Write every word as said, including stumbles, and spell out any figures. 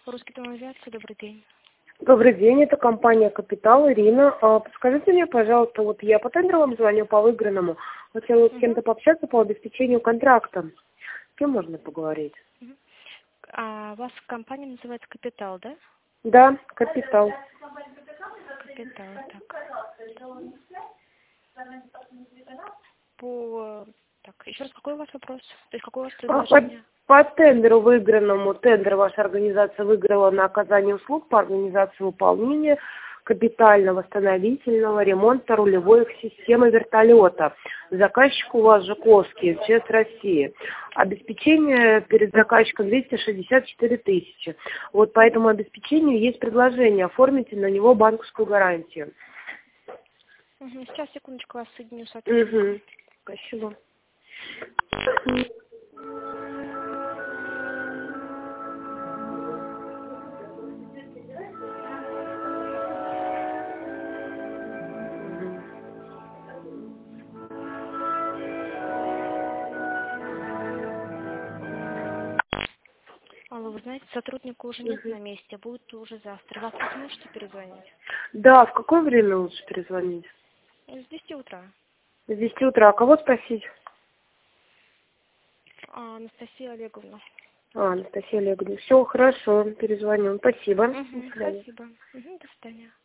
Русский дом авиации, добрый день. Добрый день, это компания «Капитал», Ирина. А, подскажите мне, пожалуйста, вот я по тендеру вам звоню по выигранному. Хотела с кем-то пообщаться по обеспечению контракта. С кем можно поговорить? Мгм. А у вас компания называется «Капитал», да? Да, «Капитал». «Капитал», так. По... Так, еще раз, какой у вас вопрос? То есть какое у вас А, по, предложение? по тендеру выигранному, тендер ваша организация выиграла на оказание услуг по организации выполнения капитально-восстановительного ремонта рулевой системы вертолета. Заказчик у вас Жуковский, МЧС России. Обеспечение перед заказчиком двести шестьдесят четыре тысячи. Вот по этому обеспечению есть предложение, оформите на него банковскую гарантию. Угу, сейчас, секундочку, вас соединю с сотрудником. Угу. Спасибо. Алло, вы знаете, сотрудника уже нет на месте, будет уже завтра. Завтра сможете перезвонить? Да, в какое время лучше перезвонить? С десяти утра. С десяти утра. А кого спросить? А, Анастасия Олеговна. А, Анастасия Олеговна. Все, хорошо, перезвоню. Спасибо. Угу, спасибо. Угу, до свидания.